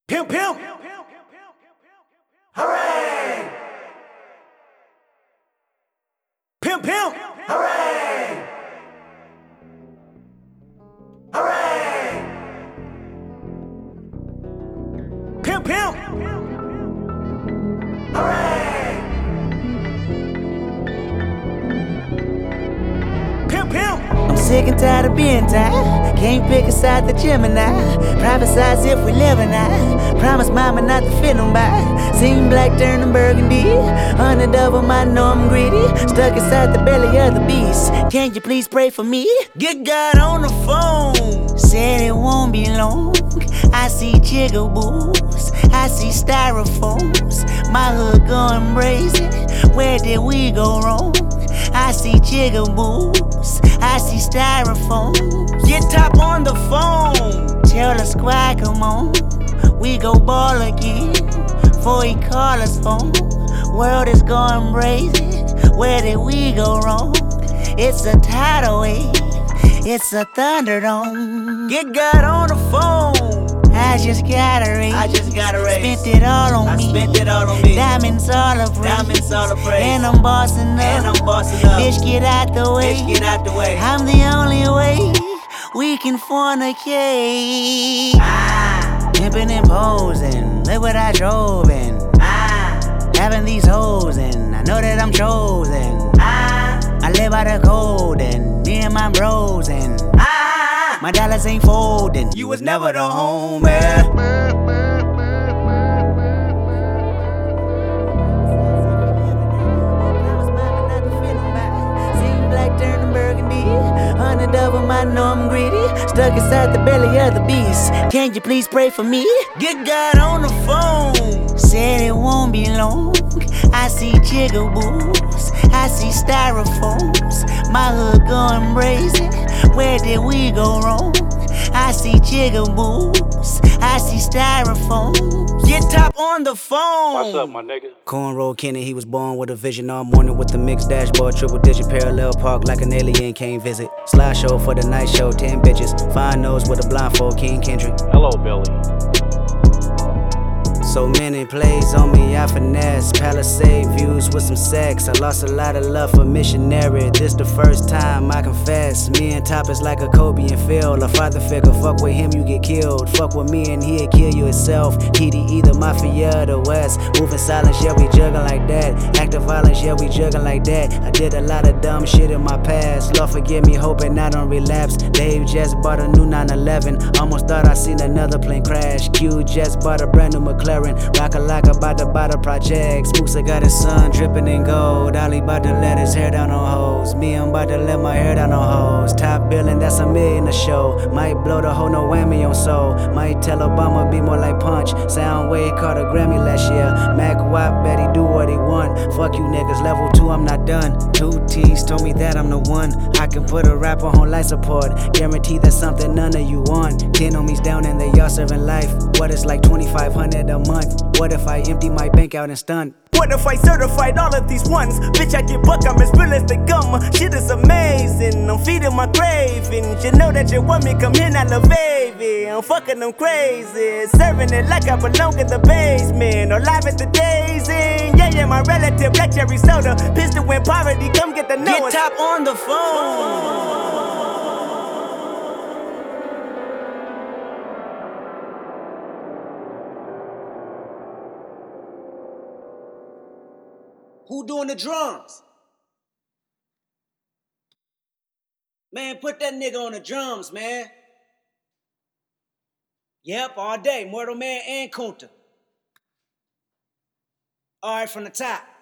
Pimp, pimp. Hooray! Pimp, pimp. Hooray! Hooray! Pimp, pimp. Hooray! Pimp, pimp. I'm sick and tired of being tired. Can't pick a side the Gemini. Prophesize if we live or not. Promise mama not to fit nobody. Seen black turning burgundy. $100 I know I'm greedy. Stuck inside the belly of the beast. Can you please pray for me? Get God on the phone. Said it won't be long. I see jigaboos. I see styrofoams. My hood going brazen. Where did we go wrong? I see jigaboos, I see styrofoam. Get top on the phone. Tell the squad come on. We go ball again before he call us home. World is going brazen. Where did we go wrong? It's a tidal wave. It's a thunderdome. Get God on the phone. I just got a raise. Spent it all on me. Diamonds all of praise. And I'm bossing up. Bitch, get out the way. I'm the only way we can fornicate. Pimpin' and posing. Look what I drove in. Having these hoes and I know that I'm chosen. I live by the code and me and my bros and my dollars ain't folding. You was never the homie. $100 I know I'm greedy. Stuck inside the belly of the beast. Can you please pray for me? Get God on the phone. Said it won't be long. I see jigaboos. I see styrofoams. My hood going brazen. Where did we go wrong? I see jigaboos. I see styrofoam. Get top on the phone. What's up, my nigga? Cornrow Kenny, he was born with a vision all morning with the mixed dashboard, triple digit parallel park like an alien came visit. Slideshow for the night show, 10 bitches. Fine nose with a blindfold, King Kendrick. Hello, Billy. So many plays on me, I finesse. Palisade views with some sex. I lost a lot of love for missionary. This the first time I confess. Me and Top is like a Kobe and Phil. A father figure, fuck with him, you get killed. Fuck with me and he'll kill you himself. TD either Mafia or the West. Moving silence, yeah, we juggling like that. Active violence, yeah, we juggling like that. I did a lot of dumb shit in my past. Lord forgive me, hoping I don't relapse. Dave just bought a new 911. Almost thought I seen another plane crash. Q just bought a brand new McLaren. Rock-a-like about to buy the projects. Spoosa got his son dripping in gold. Ollie about to let his hair down on hoes. Me, I'm about to let my hair down on hoes. Top billing, that's $1 million a show. Might blow the whole no whammy on soul. Might tell Obama be more like Punch. Soundwave caught a Grammy last year. Mac Watt bet he do what he want. Fuck you niggas, level 2, I'm not done. 2 T's told me that I'm the one. I can put a rapper on life support. Guarantee that's something none of you want. 10 homies down and they all serving life. What is like $2,500 a month? What if I empty my bank out and stunt? What if I certified all of these ones? Bitch, I get buck, I'm as real as they come. Shit is amazing, I'm feeding my cravings. You know that you want me, come here now, little baby. I'm fucking them crazy, serving it like I belong in the basement. Or live at the Daisy. Yeah, my relative, black cherry soda. Pistol in poverty, come get the note. Get top on the phone. Who doing the drums? Man, put that nigga on the drums, man. Yep, all day. Mortal Man and Kunta. All right, from the top.